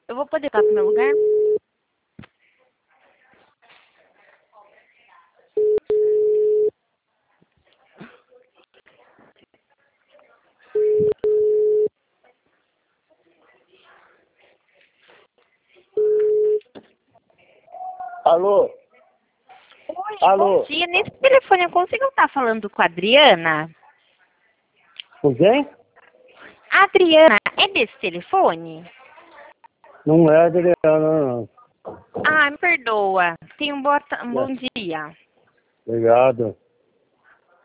Eu vou poder ficar no meu lugar? Alô? Oi, Alô? bom dia. Nesse telefone eu consigo estar falando com a Adriana? Com quem? Adriana, é desse telefone? Não é, Adriana, não. Ah, me perdoa. Tenha um bom dia. Obrigado.